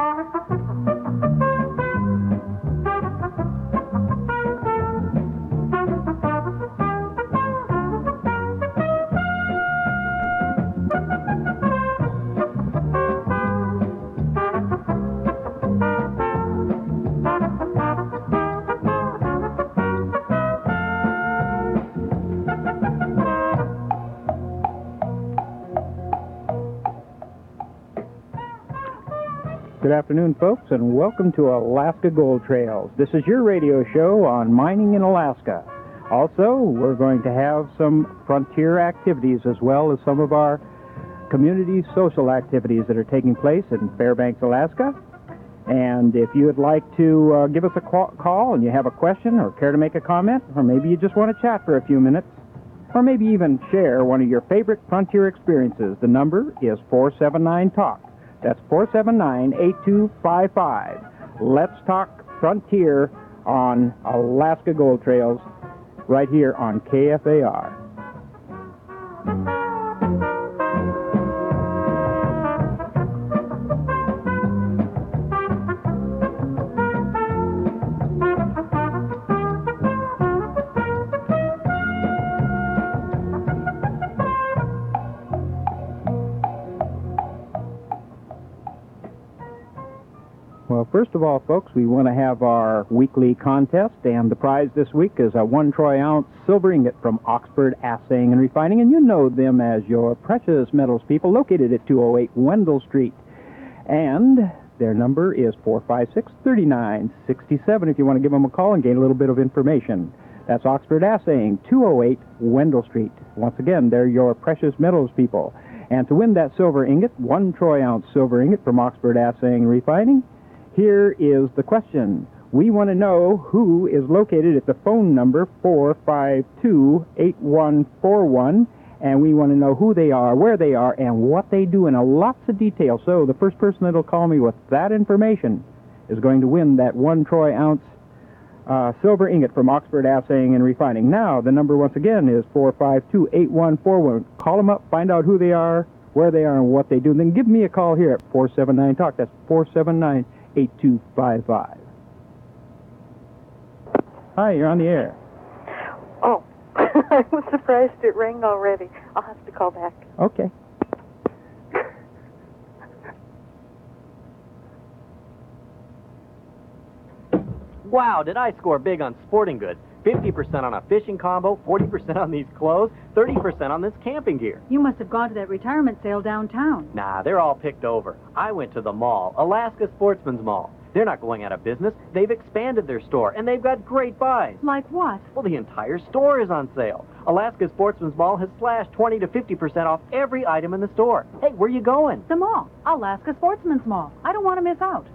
Good afternoon, folks, and welcome to Alaska Gold Trails. This is your radio show on mining in Alaska. Also, we're going to have some frontier activities as well as some of our community social activities that are taking place in Fairbanks, Alaska. And if you would like to give us a call and you have a question or care to make a comment, or maybe you just want to chat for a few minutes, or maybe even share one of your favorite frontier experiences, the number is 479-TALK. That's 479-8255. Let's talk frontier on Alaska Gold Trails right here on KFAR. Well, first of all, folks, we want to have our weekly contest, and the prize this week is a 1 troy ounce silver ingot from Oxford Assaying and Refining, and you know them as your precious metals people, located at 208 Wendell Street. And their number is 456-3967 if you want to give them a call and gain a little bit of information. That's Oxford Assaying, 208 Wendell Street. Once again, they're your precious metals people. And to win that silver ingot, 1 troy ounce silver ingot from Oxford Assaying and Refining, here is the question. We want to know who is located at the phone number 452-8141, and we want to know who they are, where they are, and what they do in lots of detail. So the first person that'll call me with that information is going to win that 1 troy ounce silver ingot from Oxford Assaying and Refining. Now, the number once again is 452-8141. Call them up, find out who they are, where they are, and what they do. And then give me a call here at 479-TALK. That's 479-8255. Hi, you're on the air. Oh, I was surprised it rang already. I'll have to call back. Okay. Wow, did I score big on sporting goods? 50% on a fishing combo, 40% on these clothes, 30% on this camping gear. You must have gone to that retirement sale downtown. Nah, they're all picked over. I went to the mall, Alaska Sportsman's Mall. They're not going out of business. They've expanded their store, and they've got great buys. Like what? Well, the entire store is on sale. Alaska Sportsman's Mall has slashed 20 to 50% off every item in the store. Hey, where you going? The mall. Alaska Sportsman's Mall. I don't want to miss out.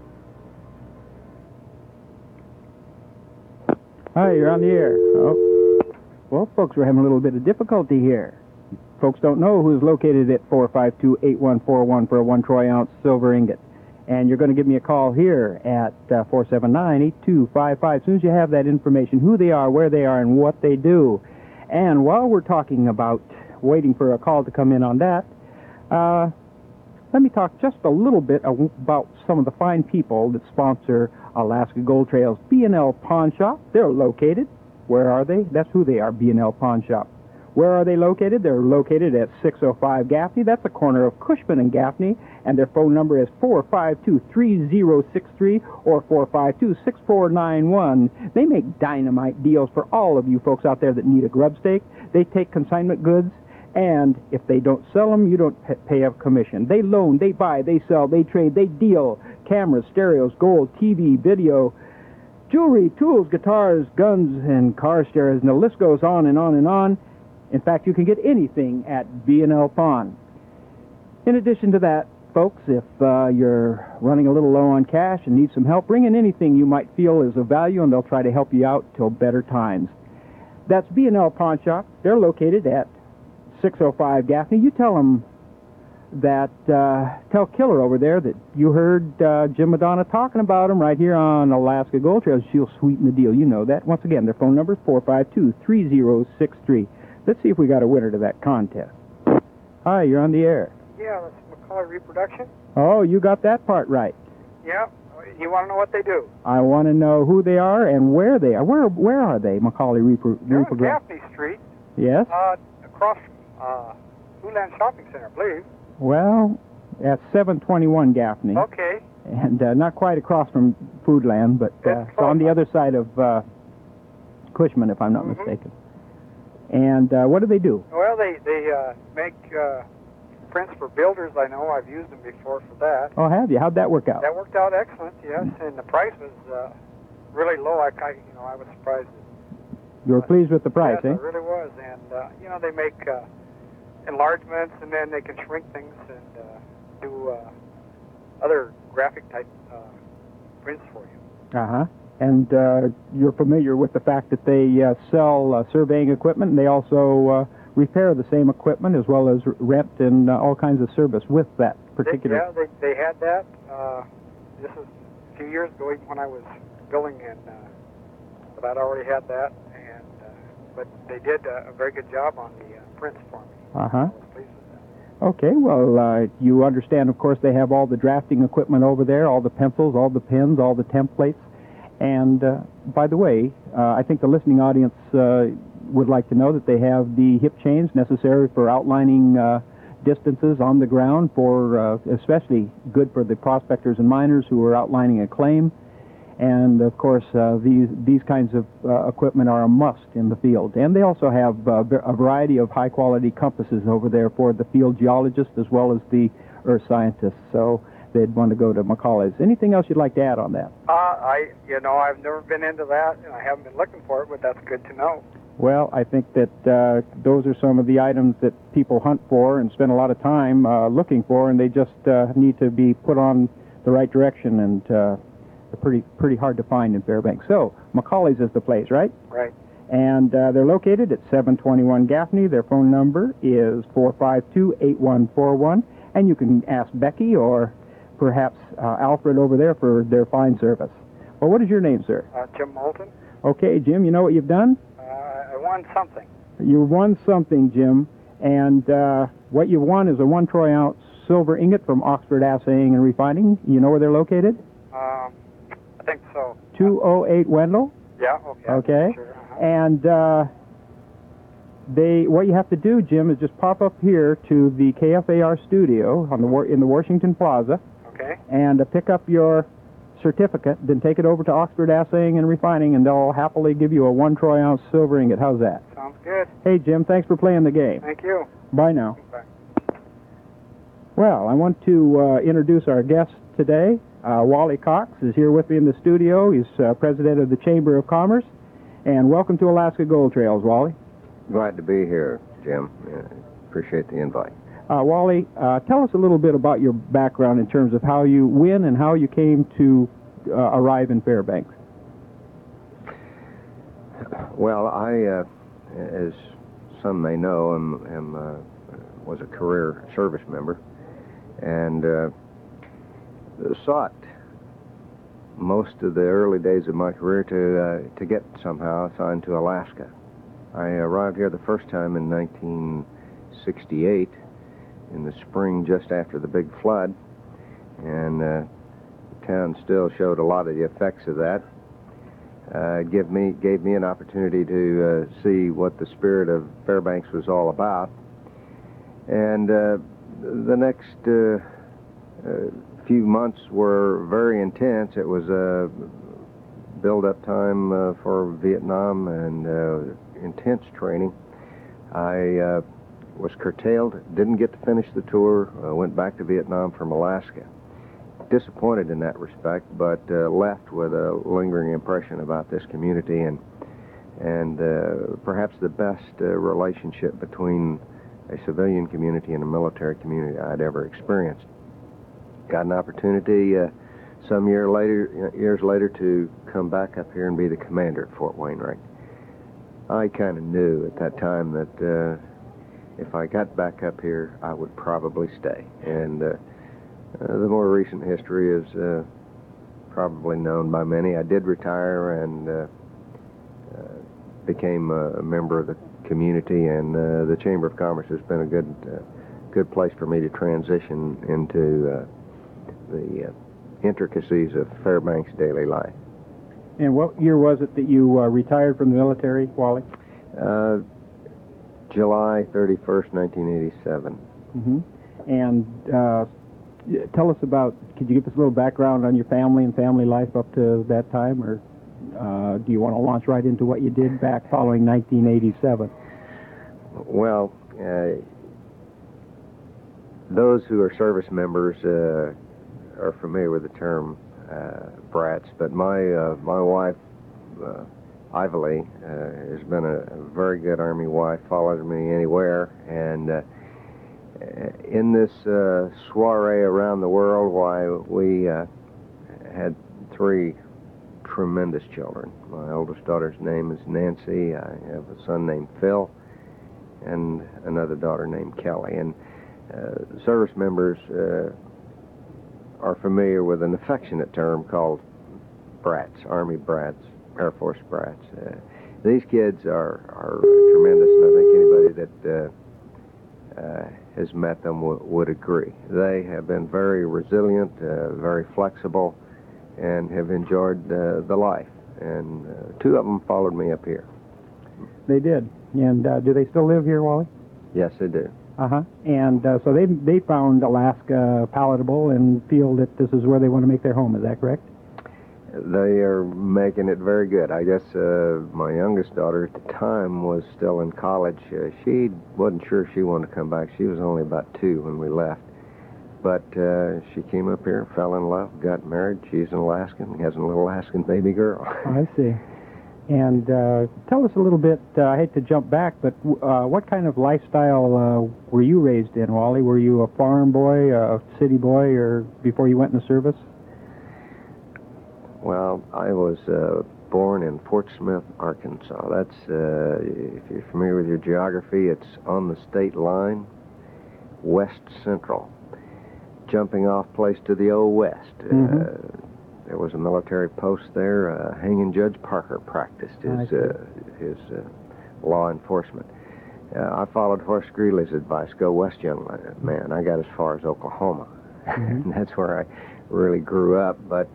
Hi, you're on the air. Oh. Well, folks, we're having a little bit of difficulty here. Folks don't know who's located at 452-8141 for a 1 troy ounce silver ingot. And you're going to give me a call here at 479-8255. As soon as you have that information, who they are, where they are, and what they do. And while we're talking about waiting for a call to come in on that, let me talk just a little bit about some of the fine people that sponsor Alaska Gold Trails. B&L Pawn Shop, they're located. Where are they? That's who they are, B&L Pawn Shop. Where are they located? They're located at 605 Gaffney. That's the corner of Cushman and Gaffney. And their phone number is 452-3063 or 452-6491. They make dynamite deals for all of you folks out there that need a grub stake. They take consignment goods, and if they don't sell them, you don't pay a commission. They loan, they buy, they sell, they trade, they deal. Cameras, stereos, gold, TV, video, jewelry, tools, guitars, guns, and car stereos, and the list goes on and on and on. In fact, you can get anything at B&L Pawn. In addition to that, folks, if you're running a little low on cash and need some help, bring in anything you might feel is of value, and they'll try to help you out till better times. That's B&L Pawn Shop. They're located at 605 Gaffney. You tell them that, tell Killer over there that you heard Jim Madonna talking about them right here on Alaska Gold Trails. She'll sweeten the deal. You know that. Once again, their phone number is 452-3063. Let's see if we got a winner to that contest. Hi, you're on the air. Yeah, that's McCullough Reproduction. Oh, you got that part right. Yeah. You want to know what they do? I want to know who they are and where they are. Where are they, Macaulay Reaper? They're on Gaffney Street. Yes? Across Foodland Shopping Center, I believe. Well, at 721 Gaffney. Okay. And not quite across from Foodland, but it's on the other side of Cushman, if I'm not mistaken. And what do they do? Well, they make prints for builders. I know I've used them before for that. Oh, have you? How'd that work out? That worked out excellent, yes. And the price was really low. I was surprised. You were pleased with the price, yes, I really was. And they make enlargements, and then they can shrink things and do other graphic type prints for you. Uh-huh. And you're familiar with the fact that they sell surveying equipment, and they also repair the same equipment as well as rent and all kinds of service with that particular... They had that. This is a few years ago, even when I was building, but I'd already had that. And but they did a very good job on the prints for me. Uh-huh. I was pleased with that. Okay, well, you understand, of course, they have all the drafting equipment over there, all the pencils, all the pens, all the templates. And, by the way, I think the listening audience would like to know that they have the hip chains necessary for outlining distances on the ground, for especially good for the prospectors and miners who are outlining a claim. And, of course, these kinds of equipment are a must in the field. And they also have a variety of high-quality compasses over there for the field geologists as well as the earth scientists. So they'd want to go to Macaulay's. Anything else you'd like to add on that? I've never been into that, and I haven't been looking for it, but that's good to know. Well, I think that those are some of the items that people hunt for and spend a lot of time looking for, and they just need to be put on the right direction, and they're pretty hard to find in Fairbanks. So, Macaulay's is the place, right? Right. And they're located at 721 Gaffney. Their phone number is 452-8141, and you can ask Becky or perhaps Alfred over there for their fine service. Well, what is your name, sir? Jim Moulton. Okay, Jim, you know what you've done? I won something. You won something, Jim, and what you won is a 1 troy ounce silver ingot from Oxford Assaying and Refining. You know where they're located? I think so. 208 Wendell? Yeah, okay. Okay. Sure. And what you have to do, Jim, is just pop up here to the KFAR studio in the Washington Plaza. Okay. And pick up your certificate, then take it over to Oxford Assaying and Refining, and they'll happily give you a 1 troy ounce silver ingot. How's that? Sounds good. Hey, Jim, thanks for playing the game. Thank you. Bye now. Bye. Well, I want to introduce our guest today. Wally Cox is here with me in the studio. He's president of the Chamber of Commerce. And welcome to Alaska Gold Trails, Wally. Glad to be here, Jim. Appreciate the invite. Wally, tell us a little bit about your background in terms of when and how you came to arrive in Fairbanks. Well, I, as some may know, was a career service member and sought most of the early days of my career to get somehow assigned to Alaska. I arrived here the first time in 1968 in the spring just after the big flood, and the town still showed a lot of the effects of that. Gave me an opportunity to see what the spirit of Fairbanks was all about. And the next few months were very intense. It was a build-up time for Vietnam and intense training. I was curtailed, didn't get to finish the tour, went back to Vietnam from Alaska. Disappointed in that respect, but left with a lingering impression about this community and perhaps the best relationship between a civilian community and a military community I'd ever experienced. Got an opportunity some years later to come back up here and be the commander at Fort Wainwright. I kind of knew at that time that if I got back up here, I would probably stay. And the more recent history is probably known by many. I did retire and became a member of the community, and the Chamber of Commerce has been a good place for me to transition into the intricacies of Fairbanks' daily life. And what year was it that you retired from the military, Wally? July 31st, 1987. Mm-hmm. And tell us about, could you give us a little background on your family and family life up to that time, or do you want to launch right into what you did back following 1987? Well, those who are service members are familiar with the term brats, but my wife, Ivory, has been a very good Army wife, follows me anywhere, and in this soiree around the world, why we had 3 tremendous children. My oldest daughter's name is Nancy. I have a son named Phil and another daughter named Kelly. And service members are familiar with an affectionate term called brats, Army brats, Air Force brats. These kids are tremendous, and I think anybody that has met them would agree. They have been very resilient, very flexible, and have enjoyed the life. And 2 of them followed me up here. They did. And do they still live here, Wally? Yes, they do. Uh-huh. And so they found Alaska palatable and feel that this is where they want to make their home. Is that correct? They are making it very good. I guess my youngest daughter at the time was still in college. She wasn't sure she wanted to come back. She was only about 2 when we left. But she came up here, fell in love, got married. She's an Alaskan, has a little Alaskan baby girl. I see. And tell us a little bit, I hate to jump back, but what kind of lifestyle were you raised in, Wally? Were you a farm boy, a city boy, or before you went in the service? Well, I was born in Fort Smith, Arkansas. That's, if you're familiar with your geography, it's on the state line, west central. Jumping off place to the old west. There was a military post there. Hanging Judge Parker practiced his law enforcement. I followed Horace Greeley's advice, go west, young man. I got as far as Oklahoma. And that's where I really grew up. But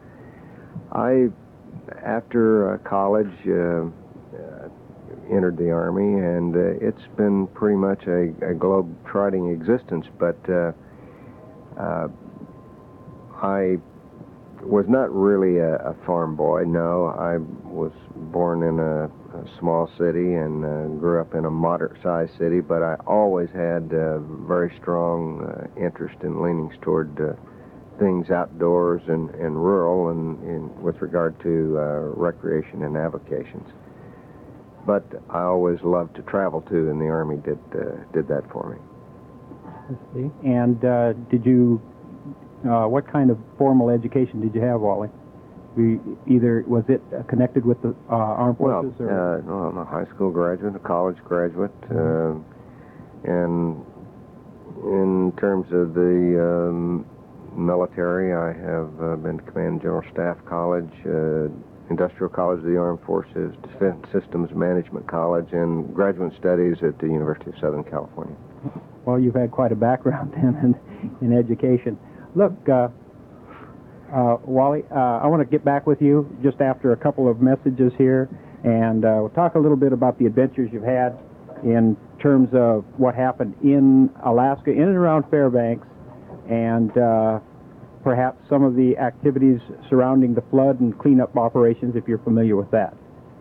after college, entered the Army, and it's been pretty much a globe-trotting existence, but I was not really a farm boy, no. I was born in a small city and grew up in a moderate-sized city, but I always had very strong interest and leanings toward things outdoors and rural and with regard to recreation and avocations. But I always loved to travel, too, and the Army did that for me. I see. And did you... what kind of formal education did you have, Wally? Was it connected with the armed forces? Well, no, I'm a high school graduate, a college graduate, and in terms of the military, I have been to Command General Staff College, Industrial College of the Armed Forces, Defense Systems Management College, and graduate studies at the University of Southern California. Well, you've had quite a background then in education. Look, Wally, I want to get back with you just after a couple of messages here, and we'll talk a little bit about the adventures you've had in terms of what happened in Alaska, in and around Fairbanks, and perhaps some of the activities surrounding the flood and cleanup operations, if you're familiar with that.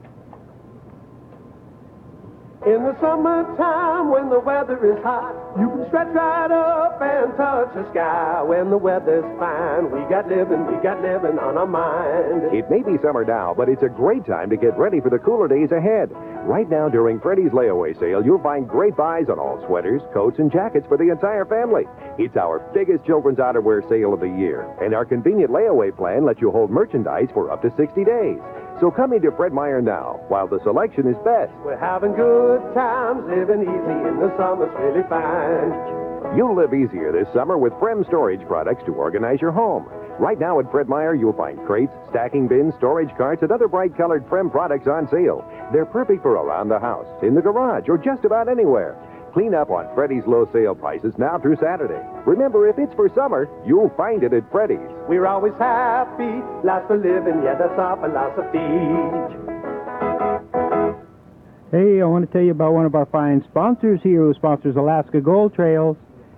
In the summertime when the weather is hot, you can stretch right up and touch the sky. When the weather's fine, we got living on our mind. It may be summer now, but it's a great time to get ready for the cooler days ahead. Right now during Freddy's layaway sale, you'll find great buys on all sweaters, coats, and jackets for the entire family. It's our biggest children's outerwear sale of the year, and our convenient layaway plan lets you hold merchandise for up to 60 days. So come into Fred Meyer now, while the selection is best. We're having good times, living easy in the summer's really fine. You'll live easier this summer with Frem storage products to organize your home. Right now at Fred Meyer, you'll find crates, stacking bins, storage carts, and other bright-colored Frem products on sale. They're perfect for around the house, in the garage, or just about anywhere. Clean up on Freddy's low sale prices now through Saturday. Remember, if it's for summer, you'll find it at Freddy's. We're always happy, lots of living, yeah, that's our philosophy. Hey, I want to tell you about one of our fine sponsors here who sponsors Alaska Gold Trails.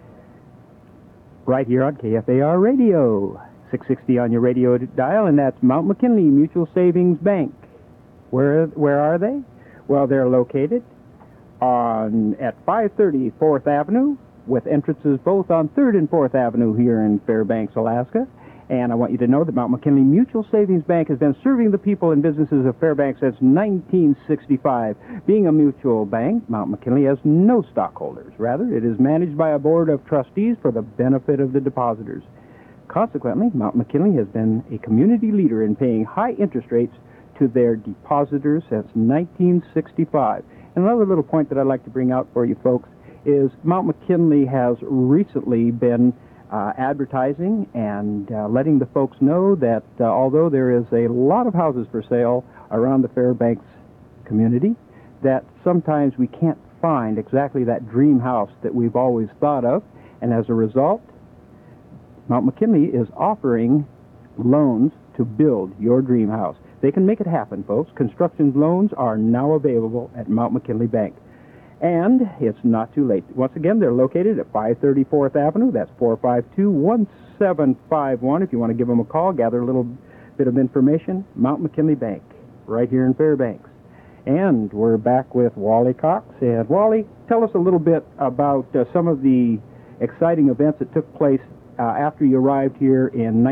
Right here on KFAR Radio. 660 on your radio dial, and that's Mount McKinley Mutual Savings Bank. Where are they? Well, they're located at 530 4th Avenue, with entrances both on 3rd and 4th Avenue here in Fairbanks, Alaska. And I want you to know that Mount McKinley Mutual Savings Bank has been serving the people and businesses of Fairbanks since 1965. Being a mutual bank, Mount McKinley has no stockholders. Rather, it is managed by a board of trustees for the benefit of the depositors. Consequently, Mount McKinley has been a community leader in paying high interest rates to their depositors since 1965. And another little point that I'd like to bring out for you folks is Mount McKinley has recently been advertising and letting the folks know that although there is a lot of houses for sale around the Fairbanks community, that sometimes we can't find exactly that dream house that we've always thought of. And as a result, Mount McKinley is offering loans to build your dream house. They can make it happen, folks. Construction loans are now available at Mount McKinley Bank. And it's not too late. Once again, they're located at 530 4th Avenue. That's 452-1751. If you want to give them a call, gather a little bit of information, Mount McKinley Bank, right here in Fairbanks. And we're back with Wally Cox. And Wally, tell us a little bit about some of the exciting events that took place after you arrived here in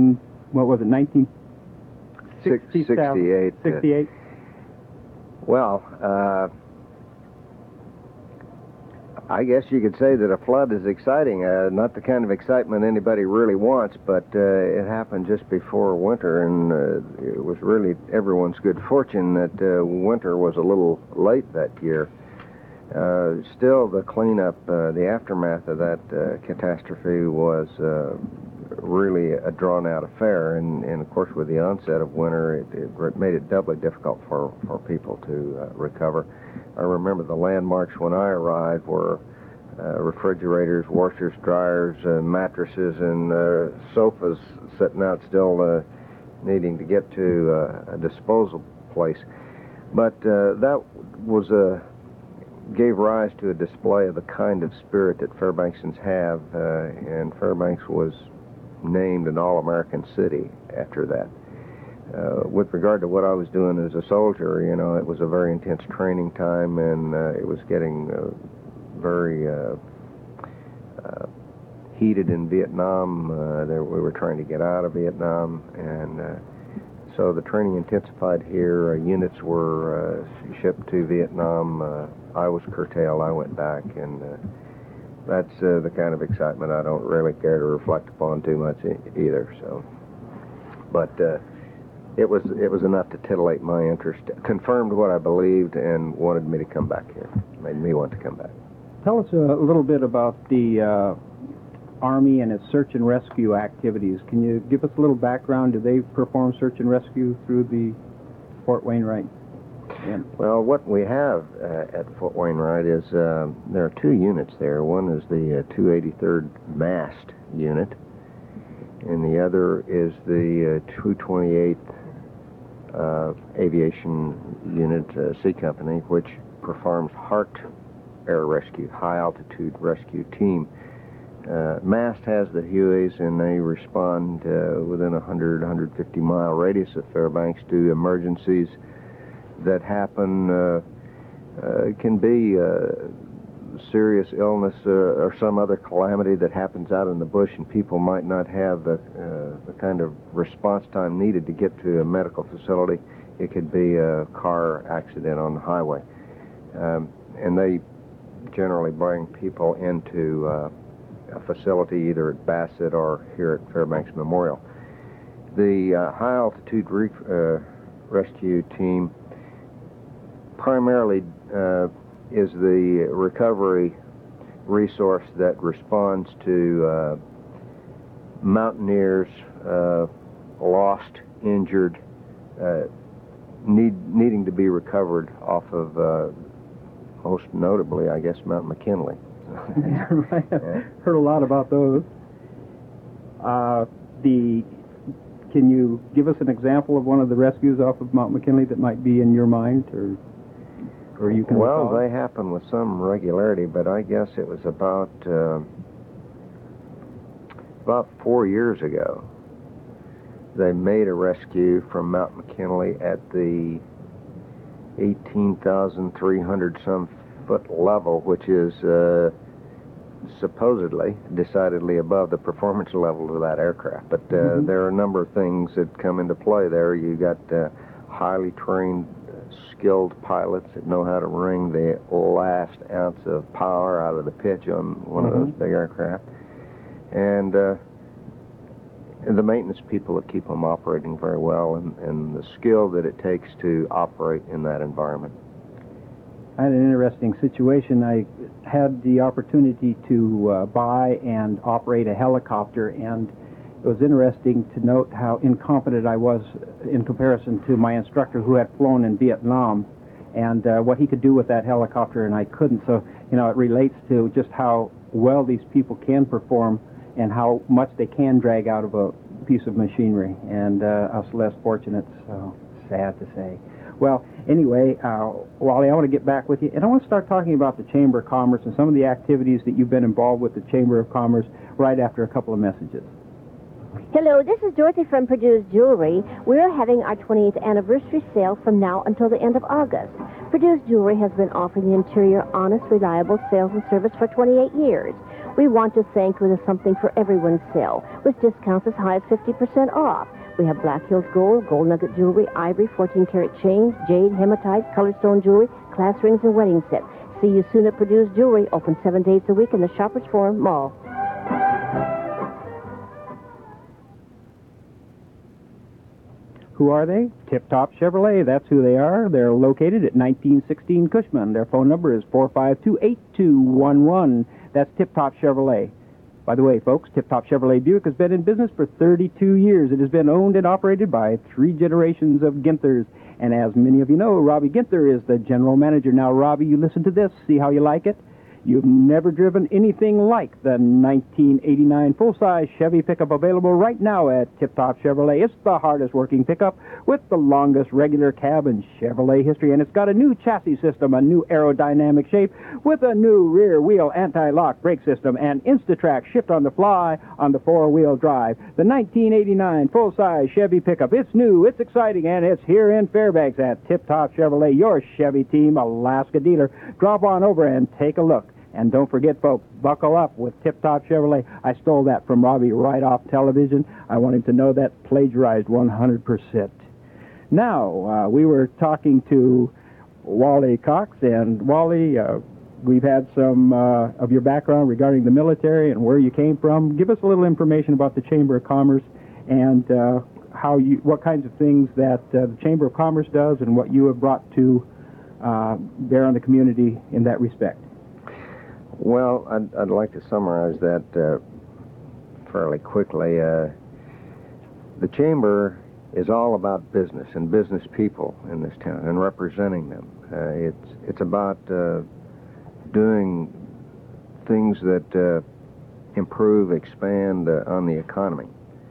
1968? 68. Well, I guess you could say that a flood is exciting. Not the kind of excitement anybody really wants, but it happened just before winter, and it was really everyone's good fortune that winter was a little late that year. Still, the cleanup, the aftermath of that catastrophe was really a drawn-out affair, and of course, with the onset of winter, it made it doubly difficult for people to recover. I remember the landmarks when I arrived were refrigerators, washers, dryers, mattresses, and sofas sitting out still needing to get to a disposal place. But that was gave rise to a display of the kind of spirit that Fairbanksians have, and Fairbanks was named an All-American City after that. With regard to what I was doing as a soldier, you know, it was a very intense training time, and it was getting very heated in Vietnam. We were trying to get out of Vietnam, and so the training intensified here. Units were shipped to Vietnam. I was curtailed. I went back, and that's the kind of excitement I don't really care to reflect upon too much either. So, but it was enough to titillate my interest, confirmed what I believed, and wanted me to come back here. Made me want to come back. Tell us a little bit about the Army and its search and rescue activities. Can you give us a little background? Do they perform search and rescue through the Fort Wainwright? Yeah. Well, what we have at Fort Wainwright is there are two units there. One is the 283rd Mast Unit, and the other is the 228th Aviation Unit C Company, which performs HART Air Rescue, High Altitude Rescue Team. Mast has the Hueys, and they respond within a 150-mile radius of Fairbanks to emergencies that happen. Can be serious illness or some other calamity that happens out in the bush, and people might not have the kind of response time needed to get to a medical facility. It could be a car accident on the highway. And they generally bring people into a facility either at Bassett or here at Fairbanks Memorial. The High Altitude Rescue Team primarily is the recovery resource that responds to mountaineers lost, injured, needing to be recovered off of most notably, I guess, Mount McKinley. Right. Yeah. Heard a lot about those. Can you give us an example of one of the rescues off of Mount McKinley that might be in your mind, or you can Well, recall? they happen with some regularity, but I guess it was about 4 years ago. They made a rescue from Mount McKinley at the 18,300 some foot level, which is supposedly decidedly above the performance level of that aircraft. But there are a number of things that come into play there. You got highly trained, skilled pilots that know how to wring the last ounce of power out of the pitch on one of those big aircraft, and the maintenance people that keep them operating very well, and the skill that it takes to operate in that environment. I had an interesting situation. I had the opportunity to buy and operate a helicopter, and it was interesting to note how incompetent I was in comparison to my instructor who had flown in Vietnam, and what he could do with that helicopter and I couldn't. So, it relates to just how well these people can perform and how much they can drag out of a piece of machinery. And I was less fortunate, so sad to say. Well, anyway, Wally, I want to get back with you, and I want to start talking about the Chamber of Commerce and some of the activities that you've been involved with the Chamber of Commerce right after a couple of messages. Hello, this is Dorothy from Purdue's Jewelry. We're having our 20th anniversary sale from now until the end of August. Purdue's Jewelry has been offering the interior honest, reliable sales and service for 28 years. We want to thank you with a something for everyone sale, with discounts as high as 50% off. We have Black Hills Gold, Gold Nugget Jewelry, Ivory, 14-karat chains, jade, hematite, colorstone jewelry, class rings, and wedding sets. See you soon at Purdue's Jewelry, open 7 days a week in the Shoppers Forum Mall. Who are they? Tip Top Chevrolet. That's who they are. They're located at 1916 Cushman. Their phone number is 452-8211. That's Tip Top Chevrolet. By the way, folks, Tip Top Chevrolet Buick has been in business for 32 years. It has been owned and operated by 3 generations of Ginthers. And as many of you know, Robbie Ginther is the general manager. Now, Robbie, you listen to this. See how you like it? You've never driven anything like the 1989 full-size Chevy pickup available right now at Tip Top Chevrolet. It's the hardest working pickup with the longest regular cab in Chevrolet history, and it's got a new chassis system, a new aerodynamic shape with a new rear wheel anti-lock brake system, and InstaTrack shift on the fly on the 4-wheel drive. The 1989 full-size Chevy pickup. It's new, it's exciting, and it's here in Fairbanks at Tip Top Chevrolet, your Chevy Team Alaska dealer. Drop on over and take a look. And don't forget, folks, buckle up with Tip Top Chevrolet. I stole that from Robbie right off television. I want him to know that plagiarized 100%. Now, we were talking to Wally Cox, and Wally, we've had some of your background regarding the military and where you came from. Give us a little information about the Chamber of Commerce and what kinds of things that the Chamber of Commerce does and what you have brought to bear on the community in that respect. Well, I'd like to summarize that fairly quickly. The Chamber is all about business and business people in this town and representing them. It's about doing things that improve, expand on the economy.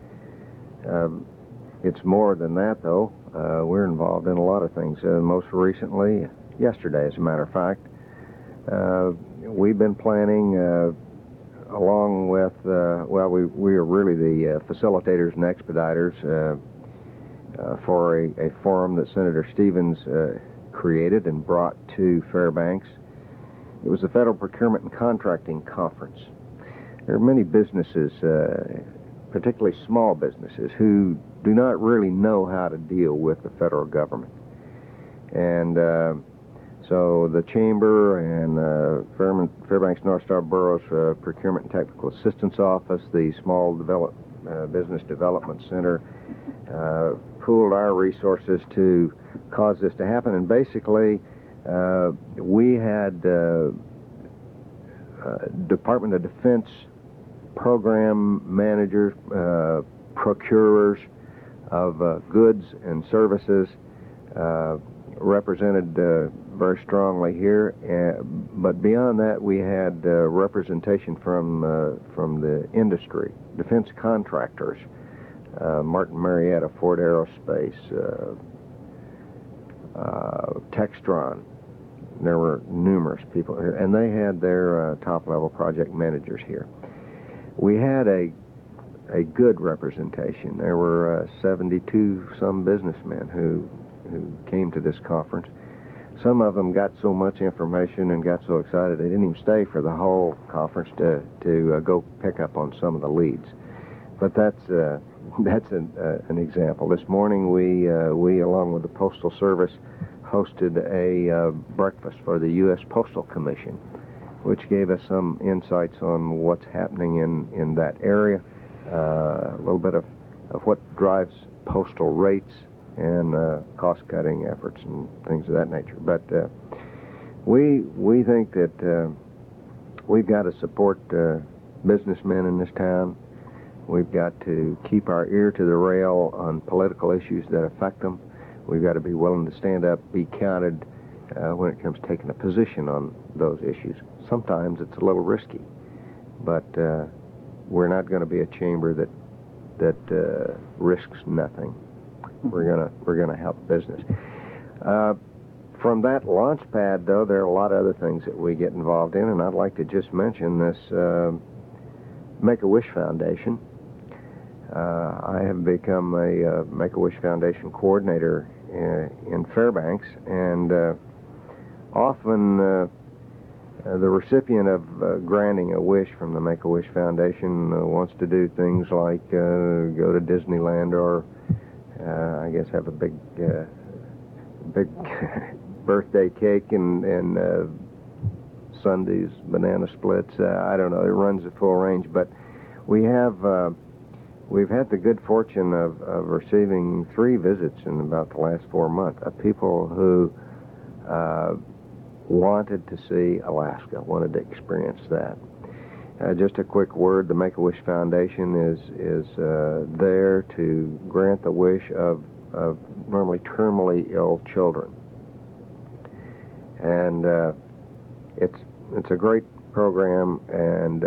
It's more than that, though. We're involved in a lot of things. Most recently, yesterday, as a matter of fact, we've been planning, along with, we are really the facilitators and expediters for a forum that Senator Stevens created and brought to Fairbanks. It was the Federal Procurement and Contracting Conference. There are many businesses, particularly small businesses, who do not really know how to deal with the federal government. And so the Chamber and Fairbanks North Star Borough's Procurement and Technical Assistance Office, the Small Business Development Center, pooled our resources to cause this to happen. And basically, we had Department of Defense program managers, procurers of goods and services, represented very strongly here. But beyond that, we had representation from the industry, defense contractors, Martin Marietta, Ford Aerospace, Textron. There were numerous people here, and they had their top-level project managers here. We had a good representation. There were 72 some businessmen who came to this conference. Some of them got so much information and got so excited they didn't even stay for the whole conference to go pick up on some of the leads. But that's an example. This morning we along with the Postal Service hosted a breakfast for the U.S. Postal Commission, which gave us some insights on what's happening in that area, a little bit of what drives postal rates and cost-cutting efforts and things of that nature. But we think that we've got to support businessmen in this town. We've got to keep our ear to the rail on political issues that affect them. We've got to be willing to stand up, be counted when it comes to taking a position on those issues. Sometimes it's a little risky, but we're not going to be a chamber that risks nothing. We're gonna help business. From that launch pad, though, there are a lot of other things that we get involved in, and I'd like to just mention this Make-A-Wish Foundation. I have become a Make-A-Wish Foundation coordinator in Fairbanks, and often the recipient of granting a wish from the Make-A-Wish Foundation wants to do things like go to Disneyland or I guess have a big birthday cake and sundaes, banana splits. I don't know. It runs the full range, but we've had the good fortune of receiving 3 visits in about the last 4 months of people who wanted to see Alaska, wanted to experience that. Just a quick word, the Make-A-Wish Foundation is there to grant the wish of normally terminally ill children. And it's a great program, and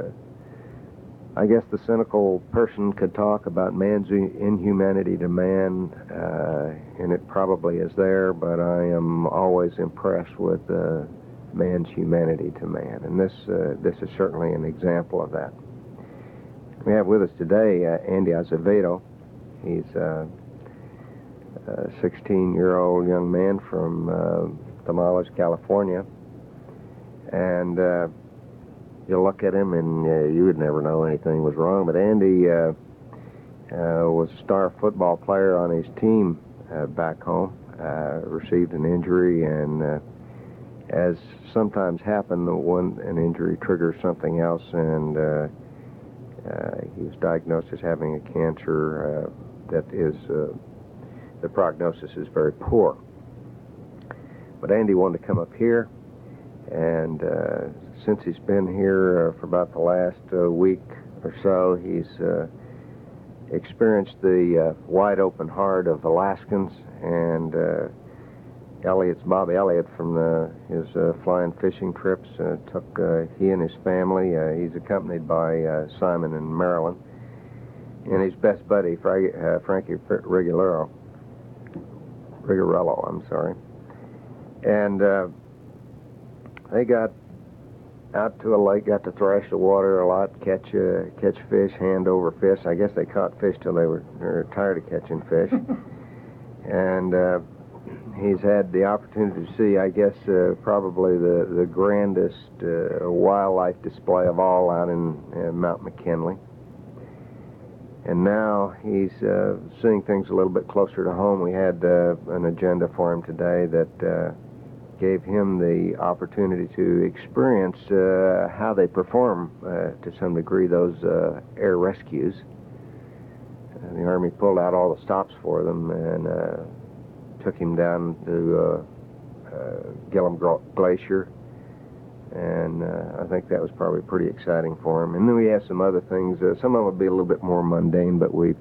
I guess the cynical person could talk about man's inhumanity to man, and it probably is there, but I am always impressed with man's humanity to man, and this is certainly an example of that. We have with us today Andy Azevedo. He's a 16-year-old young man from Tamales, California, and you look at him and you would never know anything was wrong, but Andy was a star football player on his team back home, received an injury, and as sometimes happen, an injury triggers something else, and he was diagnosed as having a cancer that is, the prognosis is very poor. But Andy wanted to come up here, and since he's been here for about the last week or so, he's experienced the wide open heart of Alaskans, and Bobby Elliott from his flying fishing trips took he and his family. He's accompanied by Simon and Marilyn, and his best buddy Frankie Rigorello. I'm sorry. And they got out to a lake, got to thrash the water a lot, catch fish, hand over fist. I guess they caught fish till they were tired of catching fish. And he's had the opportunity to see, I guess, probably the grandest wildlife display of all out in Mount McKinley. And now he's seeing things a little bit closer to home. We had an agenda for him today that gave him the opportunity to experience how they perform, to some degree, those air rescues. The Army pulled out all the stops for them and took him down to Gillum Glacier, and I think that was probably pretty exciting for him. And then we have some other things. Some of them will be a little bit more mundane, but we've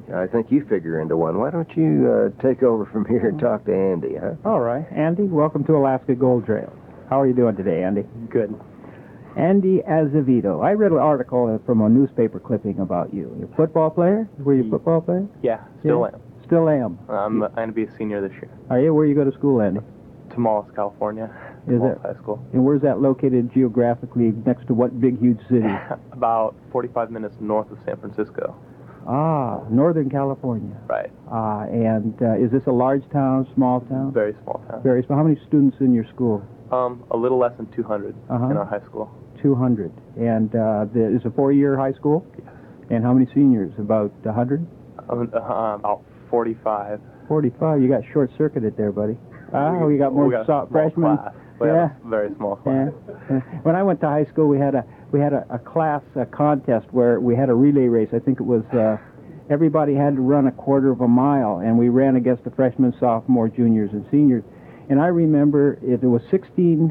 I think you figure into one. Why don't you take over from here and talk to Andy, huh? All right. Andy, welcome to Alaska Gold Trail. How are you doing today, Andy? Good. Andy Azevedo. I read an article from a newspaper clipping about you. You're a football player? Were you a football player? Yeah, still Yeah. Still am. am. I'm going to be a senior this year. Are you? Where you go to school, Andy? Tomales, California. Is Tomales it? High School. And where's that located geographically? Next to what big, huge city? About 45 minutes north of San Francisco. Ah, Northern California. Right. And is this a large town, small town? Very small town. Very small. How many students in your school? A little less than 200 Uh-huh. in our high school. 200. And is a 4-year high school? Yes. And how many seniors? About 100? About 45. 45. You got short-circuited there, buddy. We got more freshmen. Class. We have a very small class. Yeah. When I went to high school, we had a class contest where we had a relay race. I think it was everybody had to run a quarter of a mile, and we ran against the freshmen, sophomore, juniors, and seniors. And I remember there was 16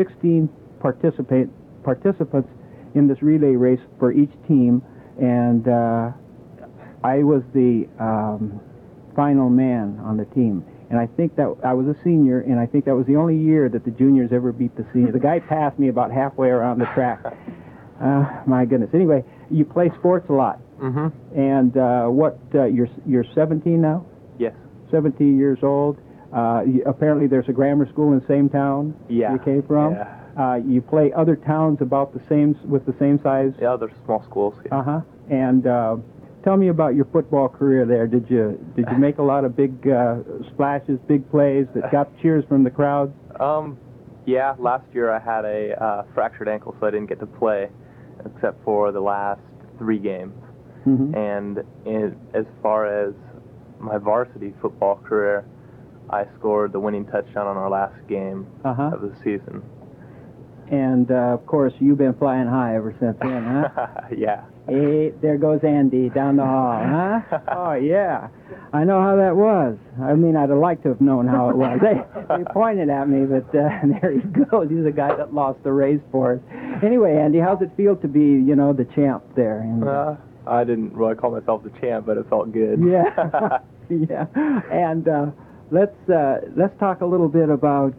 participants in this relay race for each team, and I was the final man on the team. And I think that I was a senior, and I think that was the only year that the juniors ever beat the seniors. The guy passed me about halfway around the track. My goodness. Anyway, you play sports a lot. Mm-hmm. And you're 17 now? Yes. 17 years old. Apparently there's a grammar school in the same town Yeah. you came from. Yeah. You play other towns about the same with the same size. Yeah, they're small schools. Yeah. Uh-huh. And tell me about your football career there. Did you make a lot of big splashes, big plays that got cheers from the crowds? Yeah, last year I had a fractured ankle, so I didn't get to play except for the last 3 games. Mm-hmm. And as far as my varsity football career, I scored the winning touchdown on our last game Uh-huh. of the season. And, of course, you've been flying high ever since then, huh? Yeah. Hey, there goes Andy down the hall, huh? Oh, yeah. I know how that was. I mean, I'd have liked to have known how it was. They pointed at me, but there he goes. He's a guy that lost the race for us. Anyway, Andy, how's it feel to be, the champ there? I didn't really call myself the champ, but it felt good. Yeah. Yeah. And let's talk a little bit about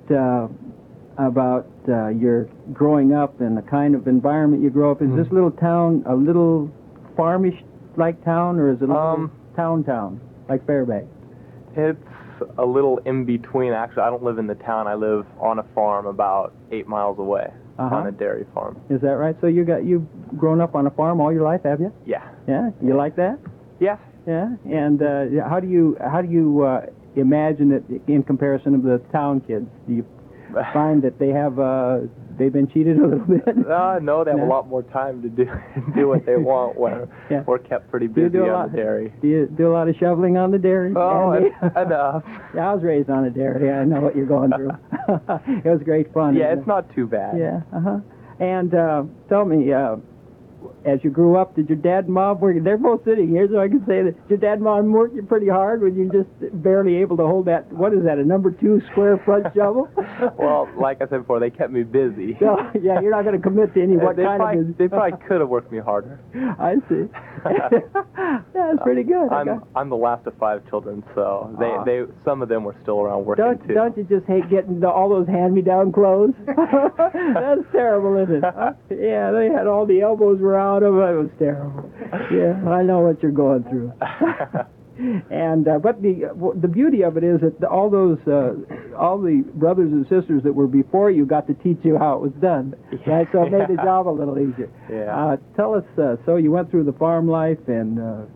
your growing up and the kind of environment you grow up in. Is this little town a little farmish-like town, or is it a little town like Fairbanks? It's a little in between. Actually, I don't live in the town. I live on a farm about 8 miles away, on a dairy farm. Is that right? So you've grown up on a farm all your life, have you? Yeah. Yeah. You like that? Yeah. Yeah. And how do you imagine it in comparison of the town kids? Do you find that they've been cheated a little bit? No, they have a lot more time to do what they want. We're kept pretty busy on the dairy. Do you do a lot of shoveling on the dairy? Oh, Andy? enough. Yeah, I was raised on a dairy. I know what you're going through. It was great fun. Yeah, it's not too bad. Yeah. Uh-huh. And tell me, as you grew up, did your dad and mom work? They're both sitting here, so I can say that your dad and mom worked you pretty hard when you're just barely able to hold that. What is that? A number 2 square front shovel? Well, like I said before, they kept me busy. So, yeah, you're not going to commit to any what they kind of. They probably could have worked me harder. I see. That's pretty good. I'm the last of 5 children, so they some of them were still around working too. Don't you just hate getting all those hand-me-down clothes? That's terrible, isn't it? Yeah, they had all the elbows were out of it. It was terrible. Yeah, I know what you're going through. And but the beauty of it is that all the brothers and sisters that were before you got to teach you how it was done. Right? So it made the job a little easier. Yeah. Tell us. So you went through the farm life and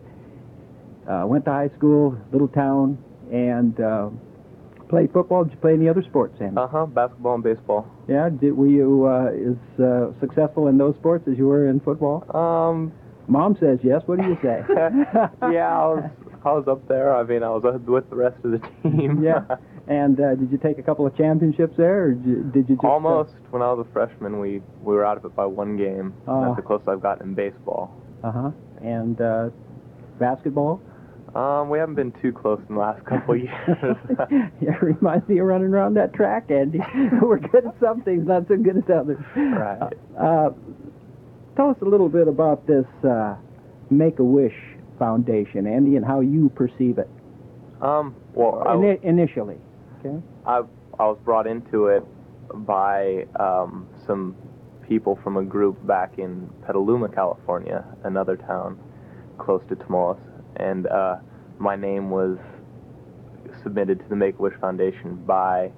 went to high school, little town, and played football. Did you play any other sports, Andy? Basketball and baseball. Yeah. Were you as successful in those sports as you were in football? Mom says yes. What do you say? Yeah, I was up there. I mean, I was with the rest of the team. Yeah. And did you take a couple of championships there, or did you just... Almost. When I was a freshman, we were out of it by 1 game. That's the closest I've gotten in baseball. Uh-huh. And basketball? We haven't been too close in the last couple of years. Yeah, it reminds me of running around that track, Andy. We're good at some things, not so good at others. Right. Tell us a little bit about this Make-A-Wish Foundation, Andy, and how you perceive it? Initially, okay. I was brought into it by some people from a group back in Petaluma, California, another town close to Tamaulipas, and my name was submitted to the Make-A-Wish Foundation by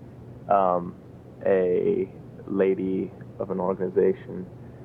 a lady of an organization.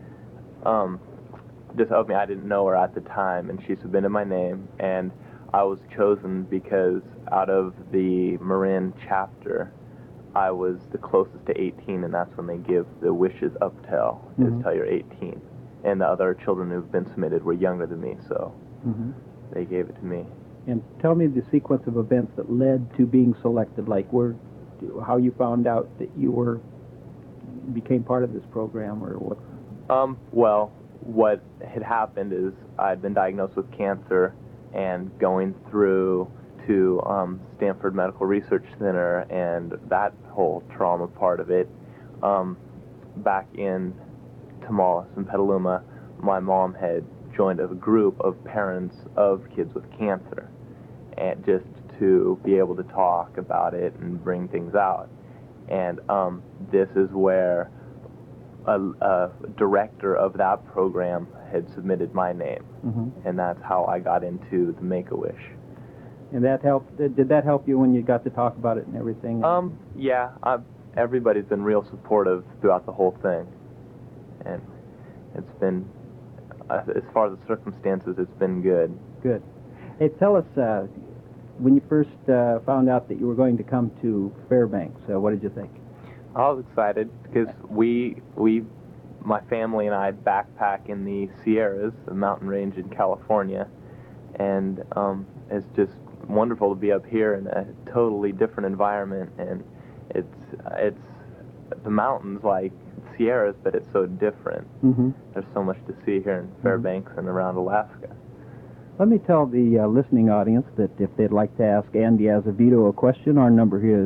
Just helped me. I didn't know her at the time, and she submitted my name, and I was chosen because out of the Marin chapter, I was the closest to 18, and that's when they give the wishes up till you're 18. And the other children who've been submitted were younger than me, so they gave it to me. And tell me the sequence of events that led to being selected, like how you found out that you became part of this program, or what? Well, what had happened is I'd been diagnosed with cancer, and going through to Stanford Medical Research Center and that whole trauma part of it. Back in Tamaulipas and Petaluma, my mom had joined a group of parents of kids with cancer, and just to be able to talk about it and bring things out. And this is where a director of that program had submitted my name, and that's how I got into the Make-A-Wish. And that helped. Did that help you when you got to talk about it and everything? Yeah. Everybody's been real supportive throughout the whole thing, and it's been, as far as the circumstances, it's been good. Good. Hey, tell us, when you first found out that you were going to come to Fairbanks, what did you think? I was excited because my family and I backpack in the Sierras, the mountain range in California, and it's just wonderful to be up here in a totally different environment, and it's the mountains like Sierras, but it's so different. There's so much to see here in Fairbanks and around Alaska. Let me tell the listening audience that if they'd like to ask Andy Azevedo a question, our number here is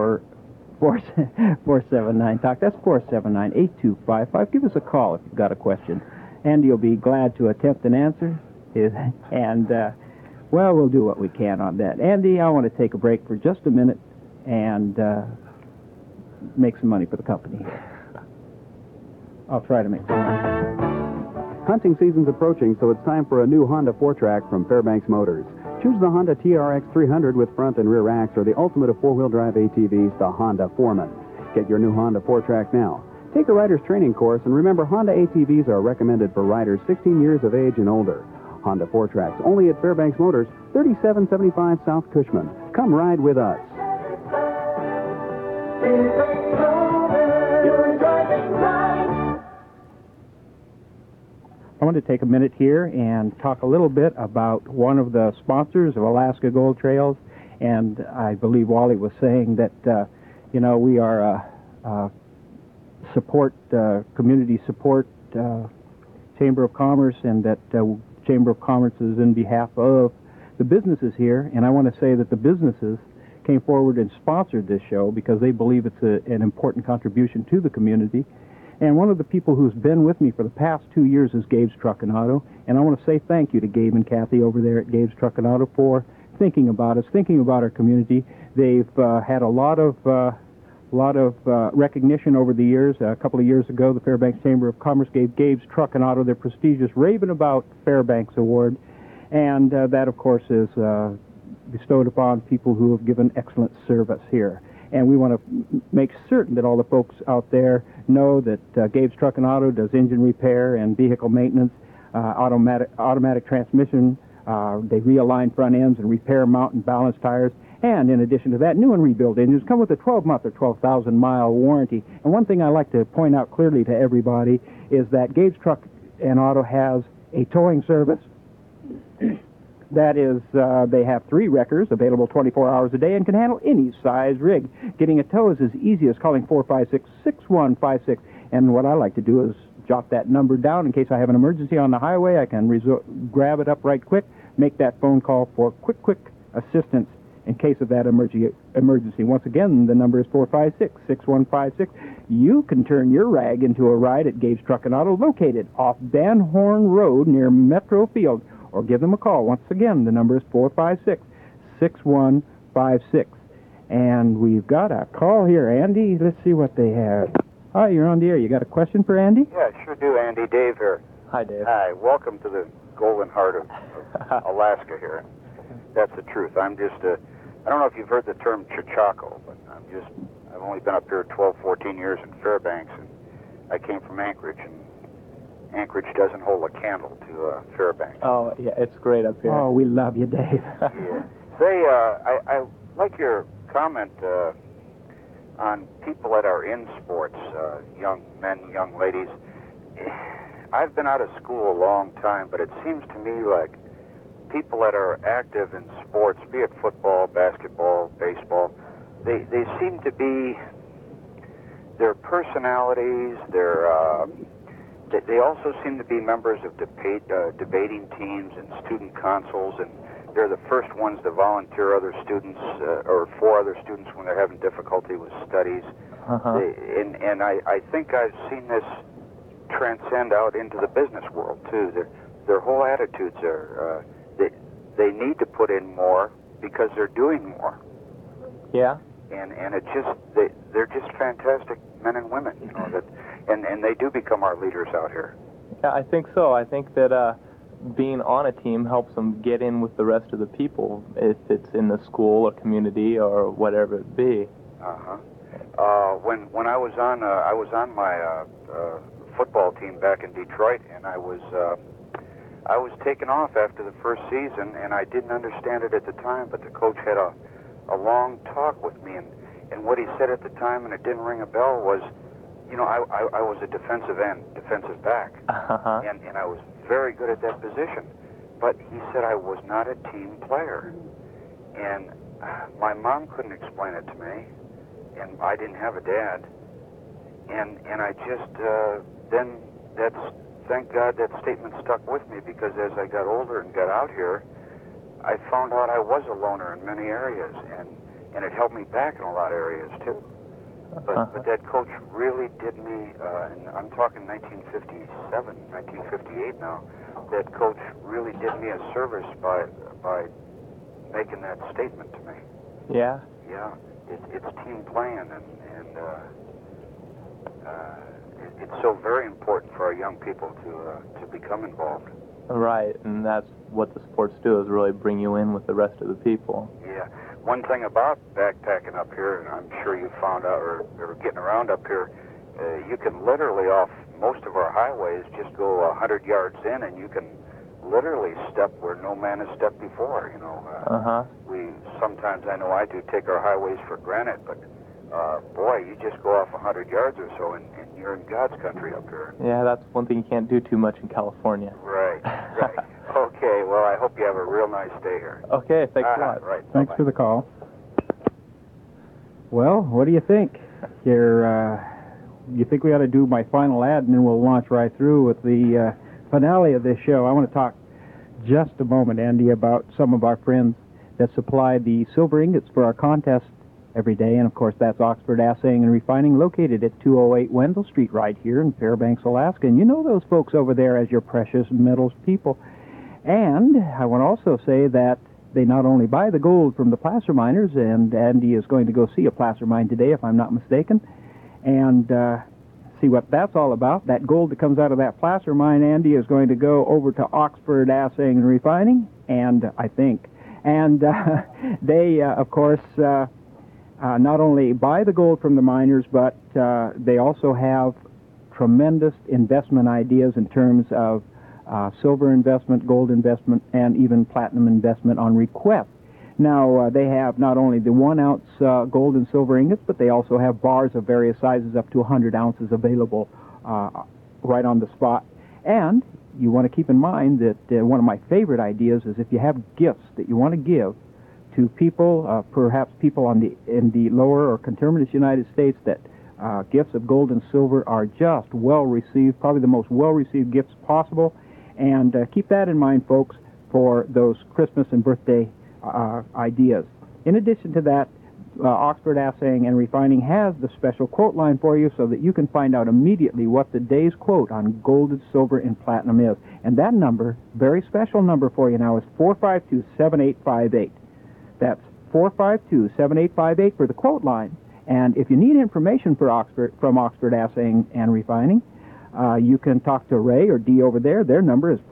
479-TALK. That's 479-8255. Give us a call if you've got a question. Andy will be glad to attempt an answer. And, well, we'll do what we can on that. Andy, I want to take a break for just a minute and make some money for the company here. I'll try to make some money. Hunting season's approaching, so it's time for a new Honda 4-Track from Fairbanks Motors. Choose the Honda TRX 300 with front and rear axle, or the ultimate of four-wheel drive ATVs, the Honda Foreman. Get your new Honda 4-Track now. Take a rider's training course, and remember, Honda ATVs are recommended for riders 16 years of age and older. Honda 4-Tracks, only at Fairbanks Motors, 3775 South Cushman. Come ride with us. I want to take a minute here and talk a little bit about one of the sponsors of Alaska Gold Trails, and I believe Wally was saying that, we are community support Chamber of Commerce, and that Chamber of Commerce is in behalf of the businesses here, and I want to say that the businesses came forward and sponsored this show because they believe it's an important contribution to the community. And one of the people who's been with me for the past 2 years is Gabe's Truck and Auto, and I want to say thank you to Gabe and Kathy over there at Gabe's Truck and Auto for thinking about us, thinking about our community. They've had a lot of recognition over the years. A couple of years ago, the Fairbanks Chamber of Commerce gave Gabe's Truck and Auto their prestigious Raving About Fairbanks Award, and that, of course, is bestowed upon people who have given excellent service here. And we want to make certain that all the folks out there know that Gabe's Truck and Auto does engine repair and vehicle maintenance, automatic transmission. They realign front ends and repair mount and balance tires. And in addition to that, new and rebuilt engines come with a 12-month or 12,000-mile warranty. And one thing I like to point out clearly to everybody is that Gabe's Truck and Auto has a towing service. That is, they have 3 wreckers available 24 hours a day and can handle any size rig. Getting a tow is as easy as calling 456-6156. And what I like to do is jot that number down in case I have an emergency on the highway. I can grab it up right quick, make that phone call for quick assistance in case of that emergency. Once again, the number is 456-6156. You can turn your rag into a ride at Gabe's Truck and Auto, located off Van Horn Road near Metro Field. or give them a call. Once again, the number is 456-6156. And we've got a call here. Andy, let's see what they have. Hi, you're on the air. You got a question for Andy? Yeah, I sure do, Andy. Dave here. Hi, Dave. Hi. Welcome to the golden heart of Alaska here. That's the truth. I'm just I don't know if you've heard the term Chachaco, but I've only been up here 12, 14 years in Fairbanks, and I came from Anchorage, and Anchorage doesn't hold a candle to Fairbanks. Oh, yeah, it's great up here. Oh, we love you, Dave. Yeah. Say, I like your comment on people that are in sports, young men, young ladies. I've been out of school a long time, but it seems to me like people that are active in sports, be it football, basketball, baseball, they seem to be, their personalities, they also seem to be members of debating teams and student councils, and they're the first ones to volunteer other students or for other students when they're having difficulty with studies. And I think I've seen this transcend out into the business world too. Their whole attitudes are they need to put in more because they're doing more. Yeah. And it just they're just fantastic men and women, you know, that and they do become our leaders out here. Yeah, I think so. I think that being on a team helps them get in with the rest of the people, if it's in the school or community or whatever it be. When I was on my football team back in Detroit, and I was taken off after the first season, and I didn't understand it at the time, but the coach had a long talk with me, and what he said at the time, and it didn't ring a bell, was, you know, I was a defensive back, and I was very good at that position, but he said I was not a team player, and my mom couldn't explain it to me, and I didn't have a dad, and I just then thank God that statement stuck with me, because as I got older and got out here, I found out I was a loner in many areas, and it held me back in a lot of areas too. But that coach really did me, and I'm talking 1957, 1958 now, that coach really did me a service by making that statement to me. Yeah? Yeah, it's team playing, and it's so very important for our young people to become involved. Right, and that's what the sports do, is really bring you in with the rest of the people. Yeah. One thing about backpacking up here, and I'm sure you found out, or getting around up here, you can literally off most of our highways just go 100 yards in, and you can literally step where no man has stepped before, you know. We sometimes, I know I do, take our highways for granted, but boy, you just go off 100 yards or so, and you're in God's country up here. Yeah, that's one thing you can't do too much in California. Right. Okay, well, I hope you have a real nice day here. Okay, thanks a lot. Right. Thanks for the call. Well, what do you think? You think we ought to do my final ad, and then we'll launch right through with the finale of this show. I want to talk just a moment, Andy, about some of our friends that supply the silver ingots for our contest every day, and of course that's Oxford Assaying and Refining, located at 208 Wendell Street right here in Fairbanks, Alaska. And you know those folks over there as your precious metals people. And I want to also say that they not only buy the gold from the placer miners, and Andy is going to go see a placer mine today, if I'm not mistaken, and see what that's all about. That gold that comes out of that placer mine, Andy, is going to go over to Oxford Assaying and Refining, and I think. And they, of course, not only buy the gold from the miners, but they also have tremendous investment ideas in terms of silver investment, gold investment, and even platinum investment on request. Now, they have not only the 1 ounce gold and silver ingots, but they also have bars of various sizes up to 100 ounces available right on the spot. And you want to keep in mind that one of my favorite ideas is if you have gifts that you want to give to people, perhaps people in the lower or conterminous United States, that gifts of gold and silver are just well received, probably the most well received gifts possible. And keep that in mind, folks, for those Christmas and birthday ideas. In addition to that, Oxford Assaying and Refining has the special quote line for you so that you can find out immediately what the day's quote on gold, silver, and platinum is. And that number, very special number for you now, is 452-7858. That's 452-7858 for the quote line. And if you need information from Oxford Assaying and Refining, you can talk to Ray or Dee over there. Their number is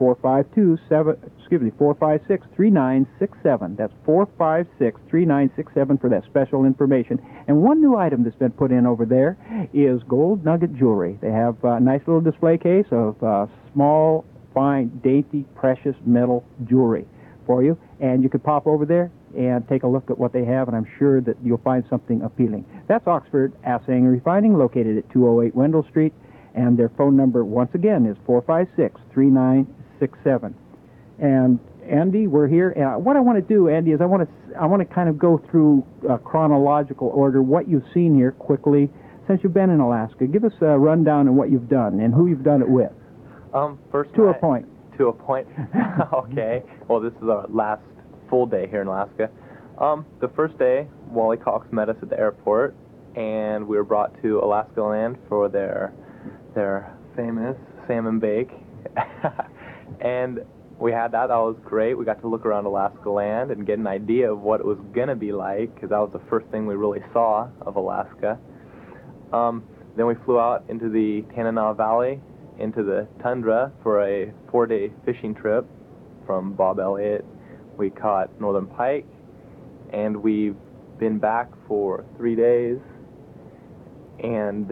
456-3967. That's 456-3967 for that special information. And one new item that's been put in over there is gold nugget jewelry. They have a nice little display case of small, fine, dainty, precious metal jewelry for you. And you could pop over there and take a look at what they have, and I'm sure that you'll find something appealing. That's Oxford Assaying and Refining, located at 208 Wendell Street, and their phone number, once again, is 456-3967. And Andy, we're here. And what I want to do, Andy, is I want to kind of go through chronological order what you've seen here quickly since you've been in Alaska. Give us a rundown on what you've done and who you've done it with. First to a point. To a point. Okay. Well, this is our last full day here in Alaska. The first day, Wally Cox met us at the airport, and we were brought to Alaska Land for their famous salmon bake. And we had that. That was great. We got to look around Alaska Land and get an idea of what it was going to be like, because that was the first thing we really saw of Alaska. Then we flew out into the Tanana Valley, into the tundra for a 4-day fishing trip from Bob Elliott. We caught northern pike, and we've been back for 3 days. And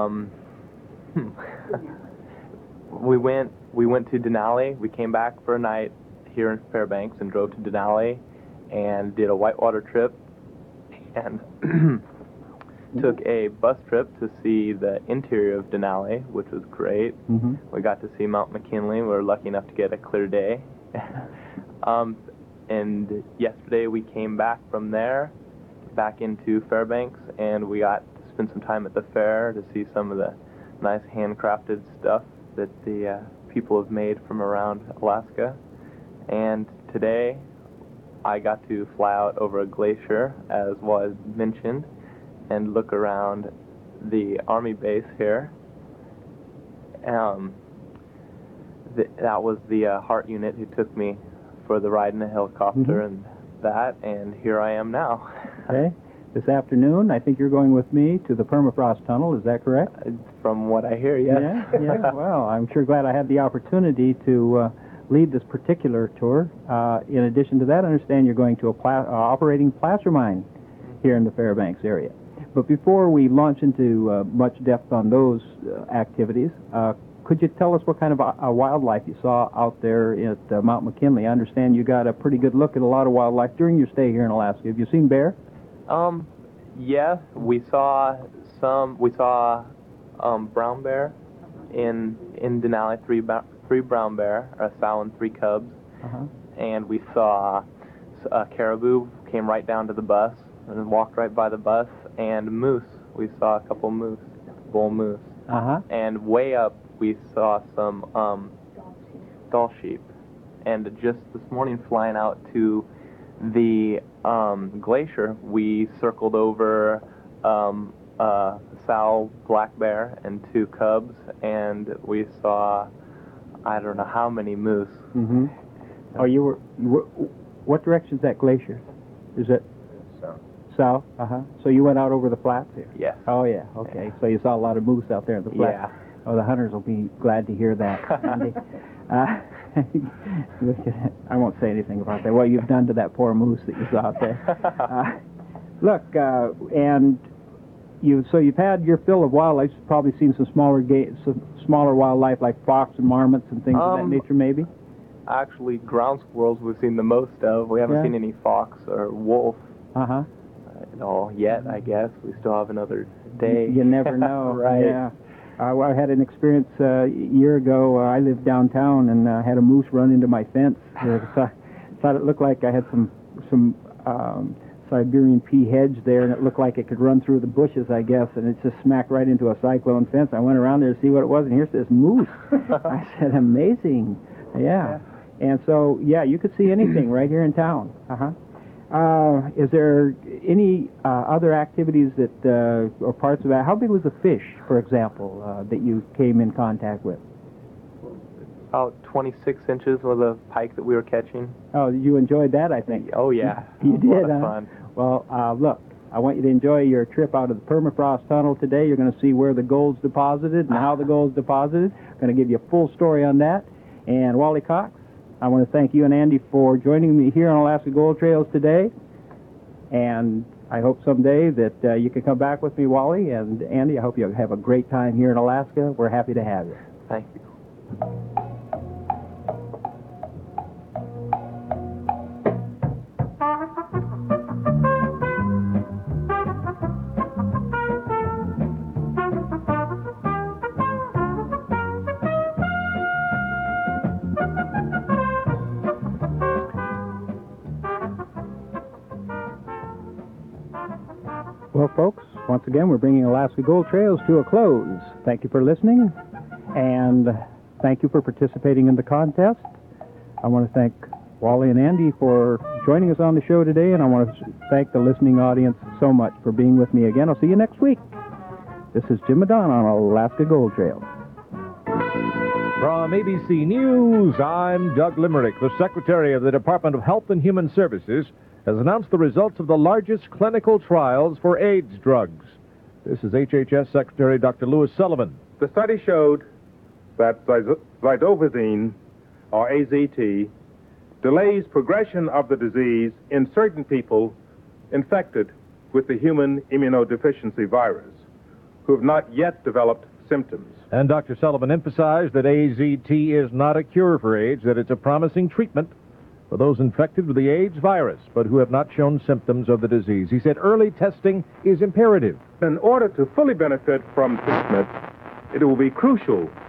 we went to Denali. We came back for a night here in Fairbanks and drove to Denali and did a whitewater trip and took a bus trip to see the interior of Denali, which was great. Mm-hmm. We got to see Mount McKinley. We were lucky enough to get a clear day. And yesterday we came back from there, back into Fairbanks, and we got to spend some time at the fair to see some of the nice handcrafted stuff that the people have made from around Alaska. And today I got to fly out over a glacier, as was mentioned, and look around the Army base here. That was the Hart unit who took me for the ride in the helicopter and that, and here I am now. Okay. This afternoon, I think you're going with me to the Permafrost Tunnel, is that correct? From what I hear, yes. Yeah. Well, I'm sure glad I had the opportunity to lead this particular tour. In addition to that, I understand you're going to a operating placer mine here in the Fairbanks area. But before we launch into much depth on those activities, could you tell us what kind of wildlife you saw out there at Mount McKinley? I understand you got a pretty good look at a lot of wildlife during your stay here in Alaska. Have you seen bear? Yeah, we saw brown bear in Denali, three brown bear, a sow and 3 cubs. And we saw a caribou came right down to the bus and walked right by the bus, and moose. We saw a couple moose, bull moose. And way up we saw some Dall sheep. And just this morning, flying out to the glacier, we circled over a sow black bear and 2 cubs, and we saw I don't know how many moose. Oh, you were what direction's that glacier? Is it south? So you went out over the flats here? Yes. Oh yeah. Okay. So you saw a lot of moose out there in the flats. Yeah. Oh, the hunters will be glad to hear that. I won't say anything about that. What you've done to that poor moose that you saw out there. Look, and you've had your fill of wildlife. You've probably seen some smaller wildlife like fox and marmots and things of that nature, maybe. Actually, ground squirrels we've seen the most of. We haven't seen any fox or wolf. Yet, I guess. We still have another day. You never know. Right. Yeah. I had an experience a year ago. I lived downtown and had a moose run into my fence. So I thought it looked like I had some Siberian pea hedge there, and it looked like it could run through the bushes, I guess, and it just smacked right into a cyclone fence. I went around there to see what it was, and here's this moose. I said, amazing. Yeah. And so, yeah, you could see anything right here in town. Is there any other activities that, or parts of that? How big was the fish, for example, that you came in contact with? About 26 inches was a pike that we were catching. Oh, you enjoyed that, I think. Oh, yeah. You It was did, a lot of huh? fun. Well, look, I want you to enjoy your trip out of the permafrost tunnel today. You're going to see where the gold's deposited and how the gold's deposited. I'm going to give you a full story on that. And Wally Cox, I want to thank you and Andy for joining me here on Alaska Gold Trails today. And I hope someday that you can come back with me, Wally. And Andy, I hope you have a great time here in Alaska. We're happy to have you. Thank you. Well, folks, once again, we're bringing Alaska Gold Trails to a close. Thank you for listening, and thank you for participating in the contest. I want to thank Wally and Andy for joining us on the show today, and I want to thank the listening audience so much for being with me again. I'll see you next week. This is Jim Madonna on Alaska Gold Trail. From ABC News, I'm Doug Limerick. The Secretary of the Department of Health and Human Services has announced the results of the largest clinical trials for AIDS drugs. This is HHS Secretary Dr. Louis Sullivan. The study showed that zidovizine, or AZT, delays progression of the disease in certain people infected with the human immunodeficiency virus who have not yet developed symptoms. And Dr. Sullivan emphasized that AZT is not a cure for AIDS, that it's a promising treatment for those infected with the AIDS virus, but who have not shown symptoms of the disease. He said early testing is imperative. In order to fully benefit from treatment, it will be crucial